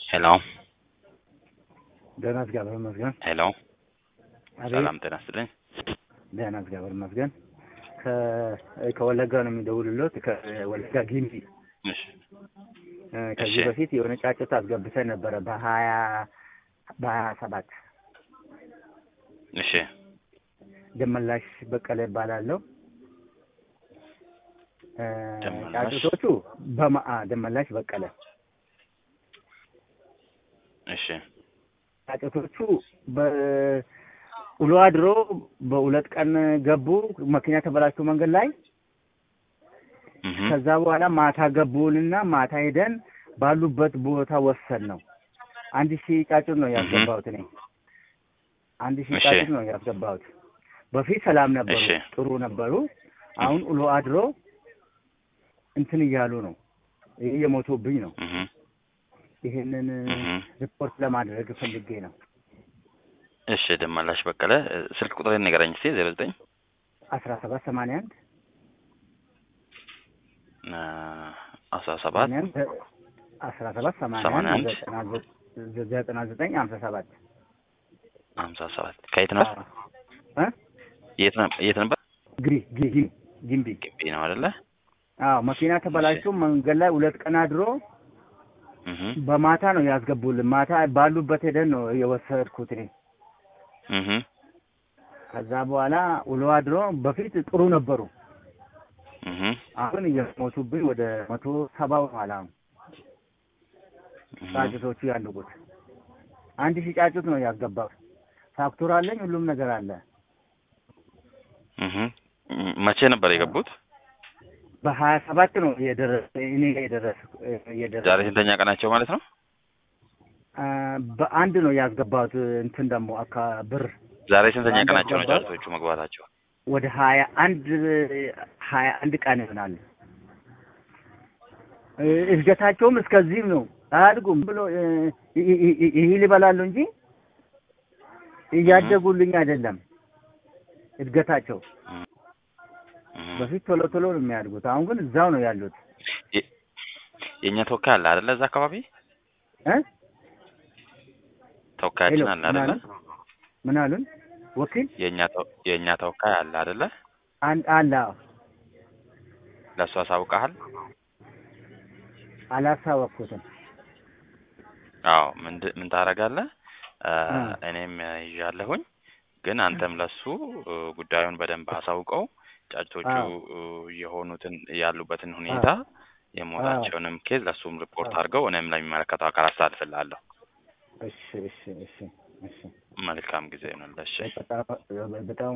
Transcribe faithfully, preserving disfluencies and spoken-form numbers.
Hello. ደህና እግዚአብሔር ይመስገን። ሄሎ ሰላም ጤና ይስጥልኝ። ደህና እግዚአብሔር ይመስገን። ከ ከወለጋ ነው የሚደውልልዎት ከወለጋ ጊምቢ። እሺ ከዚህ በፊት የሆነ ጫጭት አስገብተን ነበረ በሀያ በሀያ ሰባት እሺ ደመላሽ በቀለ ይባላለሁ። ደመላሽ ጫጭቶቹ በማአ ደመላሽ በቀለ እሺ ጫጭቶቹ በውሎ አድሮ በሁለት ቀን ገቡ። መኪና ተበላሽቶ መንገድ ላይ ከዛ በኋላ ማታ ገቡንና ማታ ሄደን ባሉበት ቦታ ወሰን ነው። አንድ ሺህ ጫጩት ነው ያስገባሁት እኔ አንድ ሺህ ጫጩት ነው ያስገባሁት። በፊት ሰላም ነበሩ፣ ጥሩ ነበሩ። አሁን ውሎ አድሮ እንትን እያሉ ነው። ይሄ የሞቶብኝ ነው። ይሄንን ሪፖርት ለማድረግ ፈልጌ ነው። እሺ ደመላሽ በቀለ ስልክ ቁጥሬን ንገረኝ እስቲ ዜሮ ዘጠኝ አስራ ሰባት ሰማንያ አንድ አስራ ሰባት አስራ ሰባት ሰማንያ አንድ ዘጠና ዘጠኝ ሃምሳ ሰባት ሃምሳ ሰባት ከየት ነው እ የት ነው የት ነበር? ግሪ ግሪ ጊምቢ ግምቢ ነው አይደለ? አዎ መኪና ተበላሽቶ መንገድ ላይ ሁለት ቀን አድሮ በማታ ነው ያስገቡልን። ማታ ባሉበት ሄደን ነው የወሰድኩት እኔ። እህ ከዛ በኋላ ውሎ አድሮ በፊት ጥሩ ነበሩ። እህ አሁን እየሞቱብኝ ወደ መቶ ሰባ በኋላ ነው ጫጩቶቹ ያሉት። አንድ ሺህ ጫጩት ነው ያስገባው። ፋክቱር አለኝ፣ ሁሉም ነገር አለ። እህ መቼ ነበር የገቡት? በሀያ ሰባት ነው የደረሰ እኔ የደረሰ የደረሰ ዛሬ ስንተኛ ቀናቸው ማለት ነው? በአንድ ነው ያስገባሁት። እንትን ደግሞ አካ ብር ዛሬ ስንተኛ ቀናቸው ነው ጫጩቶቹ መግባታቸው? ወደ ሀያ አንድ ሀያ አንድ ቀን ይሆናል። እድገታቸውም እስከዚህም ነው። አያድጉም ብሎ ይሄ ሊበላሉ እንጂ እያደጉልኝ አይደለም እድገታቸው። በፊት ቶሎ ቶሎ ነው የሚያድጉት። አሁን ግን እዛው ነው ያሉት። የኛ ተወካይ አለ አይደለ? እዛ አካባቢ እ ተወካያችን አለ አይደለ? ምን አሉን? ወኪል የኛ የኛ ተወካይ አለ አይደለ? አንድ አለ። ለሱ አሳውቀሃል? አላሳወቅኩትም። አዎ ምን ምን ታደርጋለህ? እኔም ይዣለሁኝ፣ ግን አንተም ለሱ ጉዳዩን በደንብ አሳውቀው ጫጩቶቹ የሆኑትን ያሉበትን ሁኔታ የሞታቸውንም ኬዝ ለሱም ሪፖርት አድርገው እኔም ለሚመለከተው አካል አስተላልፍልሃለሁ። እሺ እሺ እሺ እሺ መልካም ጊዜ ነው። እሺ በጣም